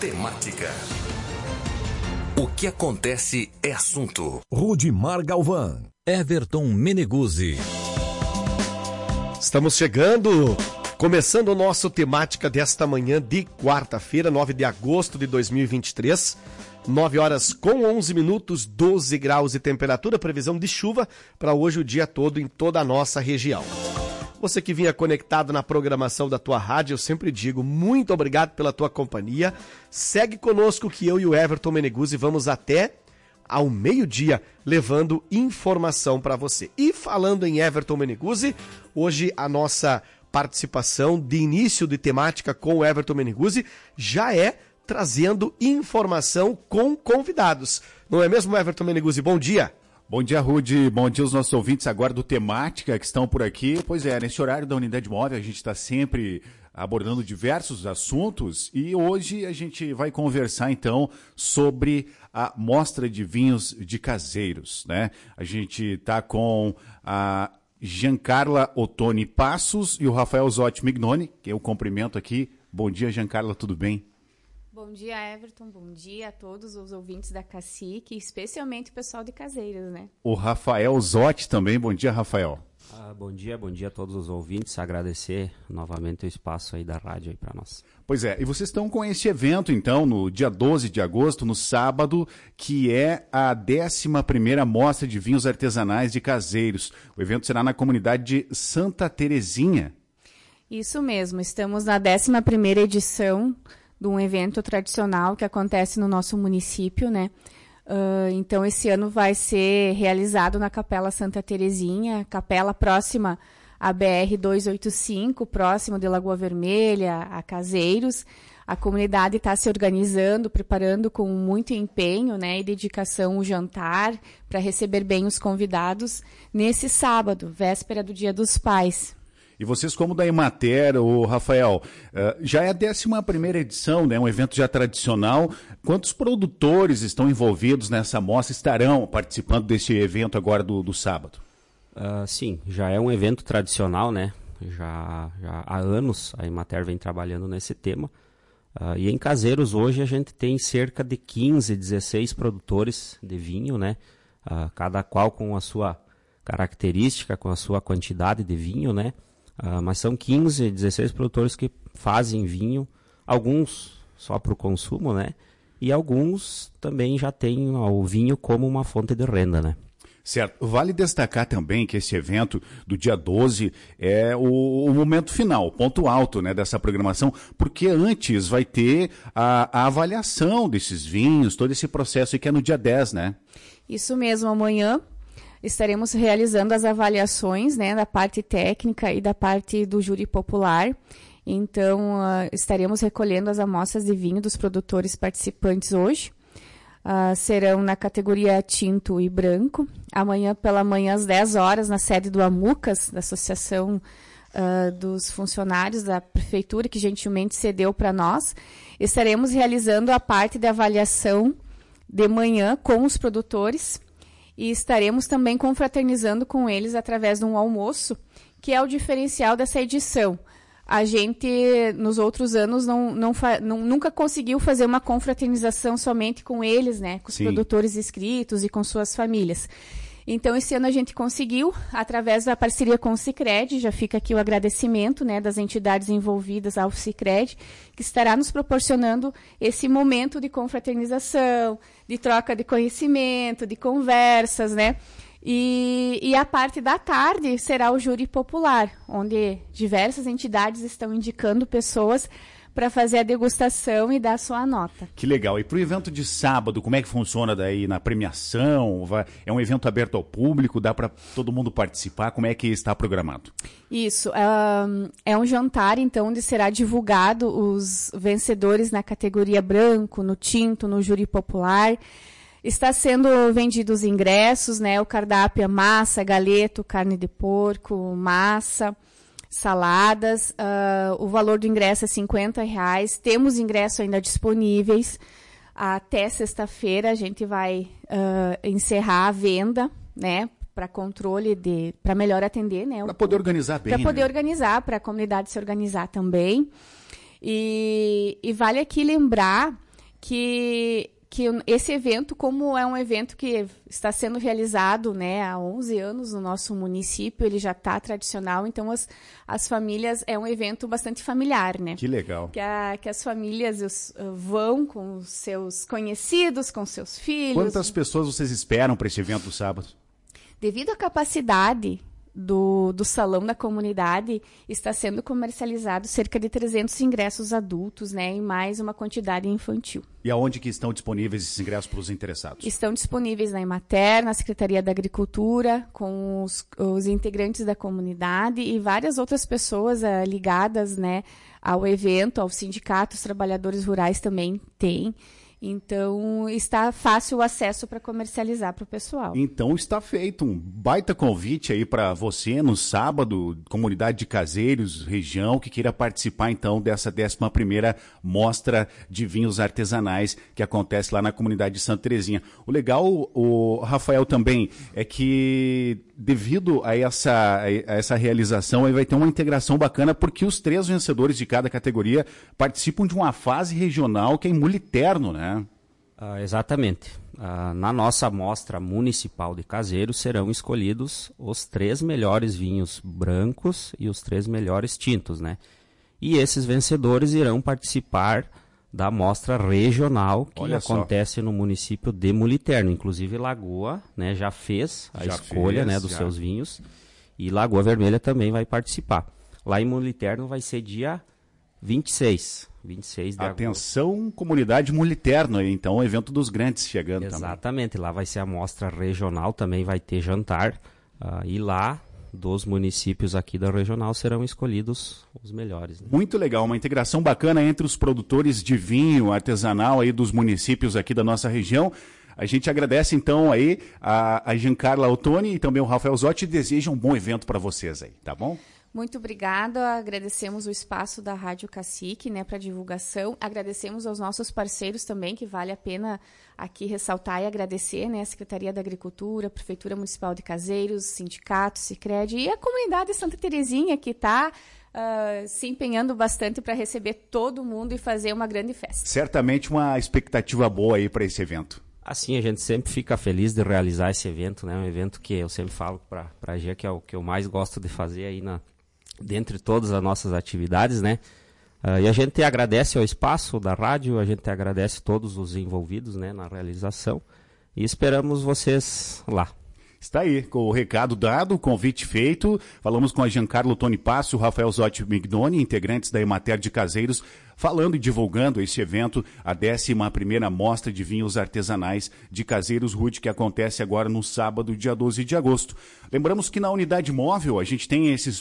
Temática. O que acontece é assunto. Rudimar Galvão. Everton Meneguzzi. Estamos chegando, começando o nosso Temática desta manhã de quarta-feira, 9 de agosto de 2023. 9 horas com 11 minutos, 12 graus de temperatura, previsão de chuva para hoje o dia todo em toda a nossa região. Você que vinha conectado na programação da tua rádio, eu sempre digo muito obrigado pela tua companhia. Segue conosco que eu e o Everton Meneguzzi vamos até ao meio-dia levando informação para você. E falando em Everton Meneguzzi, hoje a nossa participação de início de temática com o Everton Meneguzzi já é trazendo informação com convidados. Não é mesmo, Everton Meneguzzi? Bom dia. Bom dia, Rudy. Bom dia aos nossos ouvintes agora do Temática que estão por aqui. Pois é, nesse horário da Unidade Móvel a gente está sempre abordando diversos assuntos e hoje a gente vai conversar então sobre a mostra de vinhos de caseiros, né? A gente está com a Giancarla Ottoni Passos e o Rafael Zotti Mignoni, que eu cumprimento aqui. Bom dia, Giancarla, tudo bem? Bom dia, Everton. Bom dia a todos os ouvintes da Cacique, especialmente o pessoal de Caseiros, né? O Rafael Zotti também. Bom dia, Rafael. Bom dia a todos os ouvintes. Agradecer novamente o espaço aí da rádio aí para nós. Pois é, e vocês estão com esse evento, então, no dia 12 de agosto, no sábado, que é a 11ª Mostra de Vinhos Artesanais de Caseiros. O evento será na comunidade de Santa Terezinha. Isso mesmo. Estamos na 11ª edição de um evento tradicional que acontece no nosso município, né? Então, esse ano vai ser realizado na Capela Santa Terezinha, capela próxima à BR-285, próximo de Lagoa Vermelha, a Caseiros. A comunidade está se organizando, preparando com muito empenho, né, e dedicação o jantar para receber bem os convidados nesse sábado, véspera do Dia dos Pais. E vocês, como da Emater, o Rafael, já é a 11ª edição, né? Um evento já tradicional. Quantos produtores estão envolvidos nessa mostra, estarão participando desse evento agora do sábado? Sim, já é um evento tradicional, né? Já há anos a Emater vem trabalhando nesse tema. E em Caseiros hoje a gente tem cerca de 15, 16 produtores de vinho, né? Cada qual com a sua característica, com a sua quantidade de vinho, né? Mas são 15, 16 produtores que fazem vinho, alguns só para o consumo, né? E alguns também já têm o vinho como uma fonte de renda, né? Certo. Vale destacar também que esse evento do dia 12 é o momento final, o ponto alto, né, dessa programação, porque antes vai ter a avaliação desses vinhos, todo esse processo aí que é no dia 10, né? Isso mesmo, amanhã estaremos realizando as avaliações, né, da parte técnica e da parte do júri popular. Então, estaremos recolhendo as amostras de vinho dos produtores participantes hoje. Serão na categoria tinto e branco. Amanhã pela manhã, às 10 horas, na sede do AMUCAS, da Associação dos Funcionários da Prefeitura, que gentilmente cedeu para nós, estaremos realizando a parte de avaliação de manhã com os produtores. E estaremos também confraternizando com eles através de um almoço, que é o diferencial dessa edição. A gente, nos outros anos, nunca conseguiu fazer uma confraternização somente com eles, né? Com os produtores inscritos e com suas famílias. Então, esse ano a gente conseguiu, através da parceria com o Sicredi, já fica aqui o agradecimento, né, das entidades envolvidas ao Sicredi, que estará nos proporcionando esse momento de confraternização, de troca de conhecimento, de conversas, né? E a parte da tarde será o júri popular, onde diversas entidades estão indicando pessoas para fazer a degustação e dar sua nota. Que legal. E para o evento de sábado, como é que funciona daí na premiação? É um evento aberto ao público? Dá para todo mundo participar? Como é que está programado? Isso. É um jantar, então, onde será divulgado os vencedores na categoria branco, no tinto, no júri popular. Está sendo vendidos ingressos, né? O cardápio é massa, galeto, carne de porco, massa, saladas. O valor do ingresso é R$50. Temos ingressos ainda disponíveis. Até sexta-feira a gente vai encerrar a venda, né? Para controle, para melhor atender, né? Para poder organizar bem. Para poder organizar, para a comunidade se organizar também. E vale aqui lembrar que esse evento, como é um evento que está sendo realizado, né, há 11 anos no nosso município, ele já está tradicional, então as famílias, é um evento bastante familiar, né? Que legal. Que as famílias vão com os seus conhecidos, com seus filhos. Quantas pessoas vocês esperam para esse evento do sábado? Devido à capacidade do salão da comunidade, está sendo comercializado cerca de 300 ingressos adultos, né, e mais uma quantidade infantil. E aonde que estão disponíveis esses ingressos para os interessados? Estão disponíveis na Emater, na Secretaria da Agricultura, com os integrantes da comunidade e várias outras pessoas ligadas, né, ao evento, ao sindicato, os trabalhadores rurais também têm. Então, está fácil o acesso para comercializar para o pessoal. Então, está feito um baita convite aí para você no sábado, comunidade de Caseiros, região, que queira participar, então, dessa 11ª Mostra de Vinhos Artesanais que acontece lá na comunidade de Santa Terezinha. O legal, o Rafael, também, é que devido a essa realização, aí vai ter uma integração bacana, porque os 3 vencedores de cada categoria participam de uma fase regional que é em Muliterno, né? Exatamente. Na nossa mostra municipal de Caseiros serão escolhidos os 3 melhores vinhos brancos e os 3 melhores tintos, né? E esses vencedores irão participar da mostra regional que acontece no município de Muliterno. Inclusive Lagoa, né, já fez a escolha, né, dos seus vinhos, e Lagoa Vermelha também vai participar. Lá em Muliterno vai ser dia 26 de agosto. Atenção, comunidade Muliterno, então, o evento dos grandes chegando. Exatamente, também. Lá vai ser a mostra regional, também vai ter jantar, e lá dos municípios aqui da regional serão escolhidos os melhores. Né? Muito legal, uma integração bacana entre os produtores de vinho artesanal aí dos municípios aqui da nossa região. A gente agradece então aí a Giancarla Ottoni e também o Rafael Zotti e deseja um bom evento para vocês aí, tá bom? Muito obrigada, agradecemos o espaço da Rádio Cacique, né, para divulgação, agradecemos aos nossos parceiros também, que vale a pena aqui ressaltar e agradecer, né, a Secretaria da Agricultura, a Prefeitura Municipal de Caseiros, Sindicato, Sicredi e a comunidade Santa Terezinha, que está se empenhando bastante para receber todo mundo e fazer uma grande festa. Certamente uma expectativa boa aí para esse evento. Assim, a gente sempre fica feliz de realizar esse evento, né, um evento que eu sempre falo para a Gia, que é o que eu mais gosto de fazer aí dentre todas as nossas atividades, né? E a gente agradece ao espaço da rádio, a gente agradece todos os envolvidos, né, na realização e esperamos vocês lá. Está aí, com o recado dado, o convite feito. Falamos com a Giancarlo Ottoni Passi, o Rafael Zotti Mignoni, integrantes da Emater de Caseiros, falando e divulgando este evento, a 11ª Mostra de Vinhos Artesanais de Caseiros Rude, que acontece agora no sábado, dia 12 de agosto. Lembramos que na unidade móvel a gente tem esses